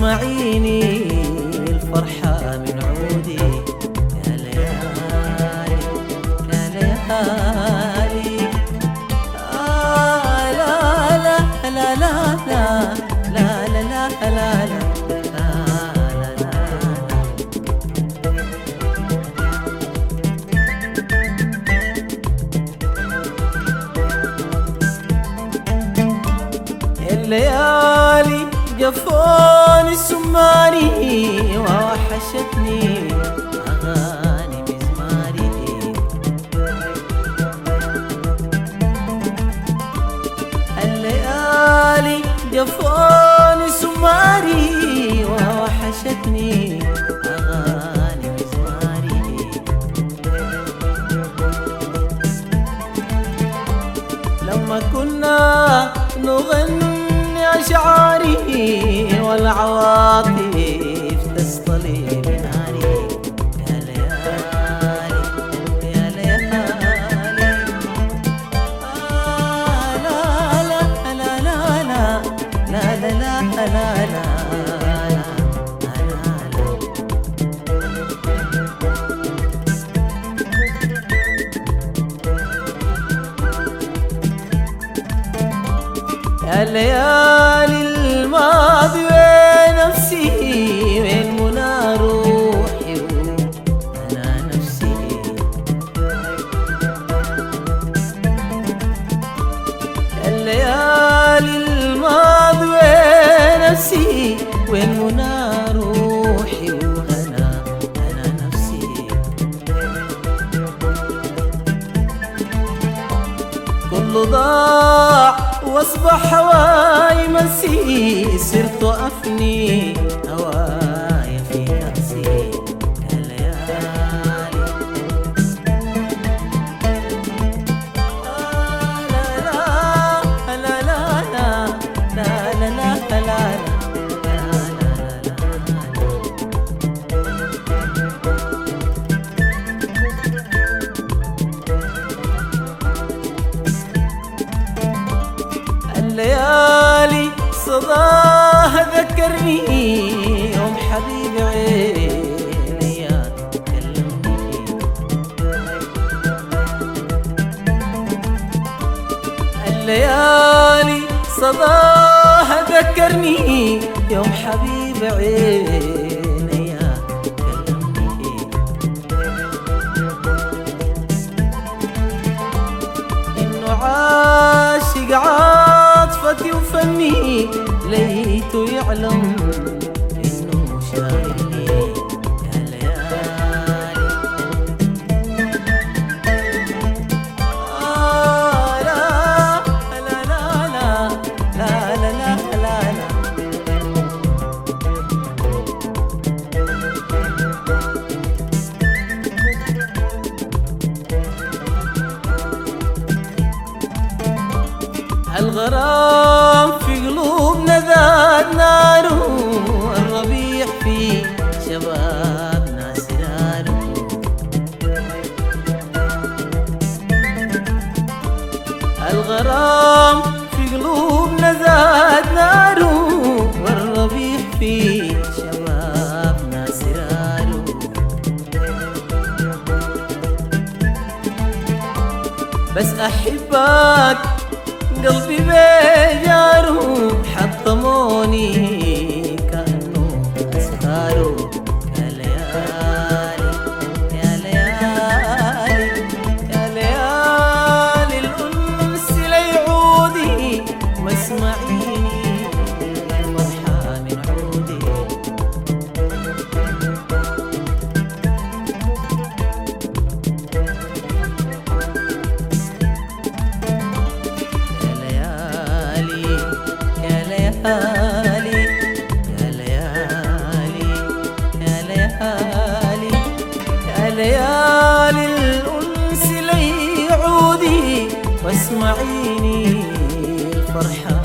واسمعيني الفرحة من عودي. يا ليالي يا ليالي لا لا لا لا لا لا لا لا لا لا الليالي جفوني سماري ووحشتني أغاني مزماري. الليالي جفوني سماري ووحشتني أغاني مزماري. لما كنا نغني أشعاري والعواطف تصطلي بناري. يا ليالي يا ليالي لا لا لا لا لا لا لا لا لا لا. يا ليالي الماضي ونفسي وين منى روحي وأنا نفسي. يا ليالي الماضي ونفسي وين منى روحي وأنا نفسي. كله ضاع واصبح هواي مسي، صرت افني هواي في نفسي. يا ليالي لا لا لا لا لا لا لا لا. الليالي صداها ذكرني يوم حبيبي عيني كلمني. الليالي صداها ذكرني يوم حبيبي عيني كلمني. إنه عاشق عاطفتي وفني ليته يعلم إنه شاغلني. يا ليالي لا لا لا لا لا لا لا لا. الغرام في قلوبنا ذات ناره، الربيع في شبابنا سراره. الغرام في قلوبنا ذات ناره، والربيع في شبابنا سراره. بس أحبك قلبي بجاره، حطموني كأنه أسهاره. يا ليالي يا ليالي يا ليالي الأنس ليعودي واسمعيني الفرحة من عودي. يا ليالي يا ليالي يا ليالي يا ليالي الأنس ليعودي واسمعيني الفرحة